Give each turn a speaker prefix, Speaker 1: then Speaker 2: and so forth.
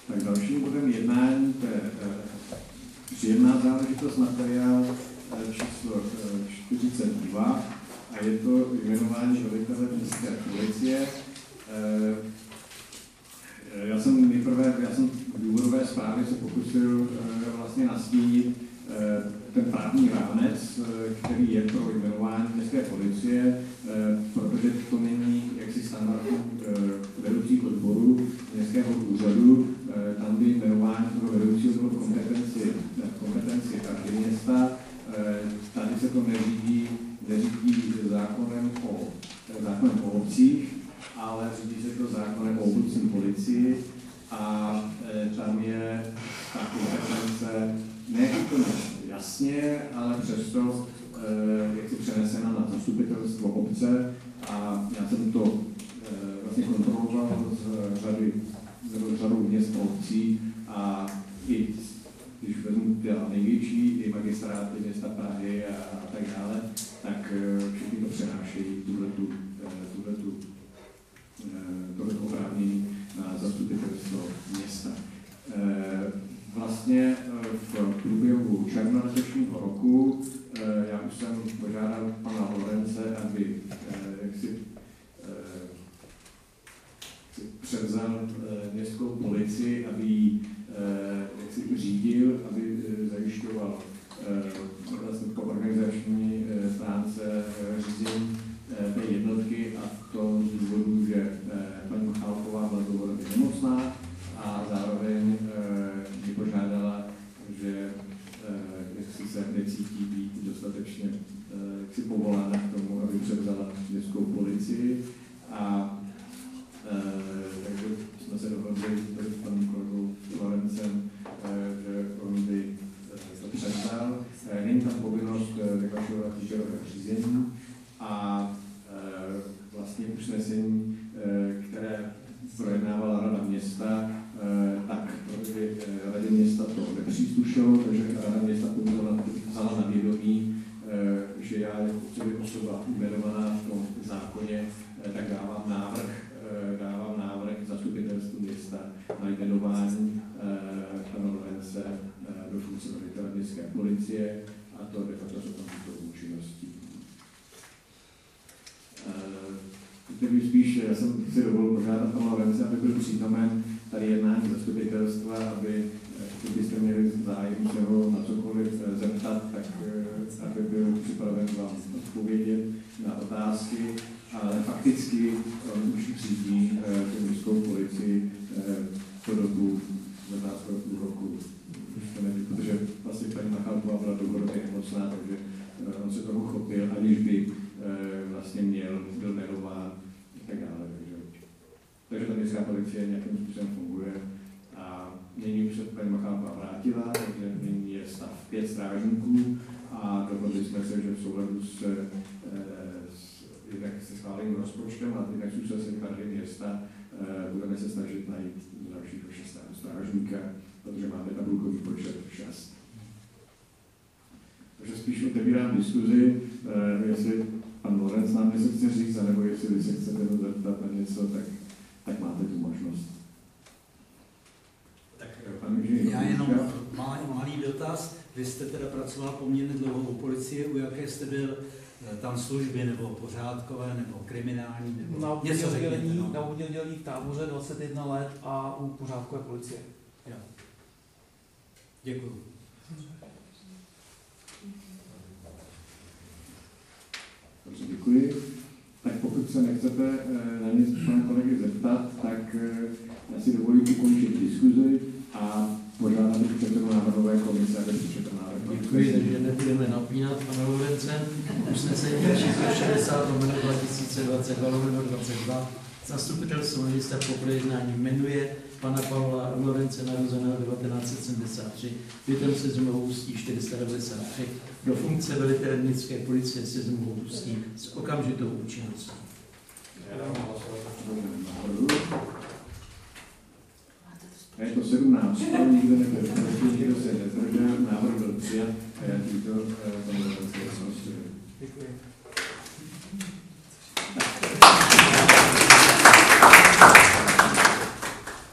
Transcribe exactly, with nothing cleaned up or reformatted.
Speaker 1: Tak dalším bodem jednání, to je příjemná záležitost, materiál číslo čtyřicet dva a je to jmenování velitele městské policie. Já jsem nejprve, já jsem v důvodové zprávě se pokusil vlastně nastínit ten právní rámec, který je pro jmenování městské policie, protože to není jaksi standardní vedoucích odborů městského úřadu, tam by jmenování toho vedoucího bylo v kompetenci, v kompetenci každého města. Tady se to neřídí, neřídí zákonem o, zákonem o obcích, ale řídí se to zákonem o obecní policii a tam je ta kompetence ne úplně jasně, ale přesto jak si přenesena na zastupitelstvo obce a já jsem to vlastně kontroloval z řady, z řadou měst a obcí a i když vezmu ty největší, i magistráty města Prahy a, a tak dále, tak všichni to přenášejí tuhletu, tuhletu, tohleto oprávnění na zastupitelstvo města. Vlastně v průběhu června letošního roku já už jsem požádal pana Lorence, aby jaksi převzal městskou policii, aby ji jaksi řídil, aby zajišťoval vlastně po organizační stránce řízení té jednotky a to z důvodu, že paní Michálková byla dlouhodobě nemocná a zároveň mě požádala, že jaksi se necítí být dostatečně jaksi povolána k tomu, aby převzala městskou policii. A takže jsme se dohodli s panem kolegou Lorencem, že on by to převzal. Není tam povinnost vyhlašovat výběrové řízení a vlastně usnesení, které projednávala Rada města, tak Radě města to nepříslušelo, takže Rada města vzala na vědomí, že já jako osoba jmenovaná v tom zákoně, tak dávám návrh, dávám návrh zastupitelstvu města na jmenování pana Lorence do funkce velitele městské policie a to de facto se tam tuto účinností. Teď spíš, já jsem si dovolil požádat pana Lorence, aby byl přítomen tady jednání zastupitelstva, aby kdybyste měli zájem se ho na cokoliv zeptat, tak aby byl připraven vám odpovědět na otázky, ale fakticky on už řídí tu městskou policii po dobu dvanáctého půl roku, protože vlastně paní Michálková byla dlouhodobě nemocná, takže on se toho chopil, aniž by vlastně měl, byl jmenován a tak dále. Takže, takže ta městská policie nějakým způsobem funguje a nyní už se paní Michálková vrátila, takže nyní je stav pět strážníků a dohodli jsme se, že v souladu s, s, jednak se schváleným rozpočtem a jednak s účastným Rady města budeme se snažit najít dalšího šestého strážníka, protože máme tabulkový počet šest. Takže spíš otevírám diskuzi, jestli pan Lorenc nám něco chce říct, anebo jestli vy se chcete zeptat na něco, tak, tak máte tu možnost.
Speaker 2: Tak, pan já jenom malý, malý dotaz. Vy jste teda pracoval poměrně dlouho u policie, u jaké jste byl tam služby, nebo pořádkové, nebo kriminální, nebo
Speaker 3: na
Speaker 2: něco
Speaker 3: oddělení,
Speaker 2: no.
Speaker 3: Na oddělení v Táboře dvacet jedna let a u pořádkové policie.
Speaker 2: Jo. Děkuju.
Speaker 1: Dobře, děkuji. Tak pokud se nechcete na nic pana kolegy zeptat, tak já si dovolím ukončit diskuzi a požádám předsedu návrhové komise, aby přečetl návrh.
Speaker 4: Děkuji, takže nebudeme napínat pana Lorence. Usnesení číslo šedesát lomeno dva tisíce dvacet dva lomeno dvacet dva. Zastupitelstvo města po projednání jmenuje pana Pavla Lorence, narozeného devatenáct set sedmdesát tři, bytem se Ústí čtyři sta devadesát tři, do funkce velitele městské policie se Ústí s okamžitou účinností.
Speaker 1: A je to sedmnáct, nikdo nebyl, nikdo se nezdržel, návrh byl přijat a já tímto tomu Lorence.
Speaker 3: Děkuji.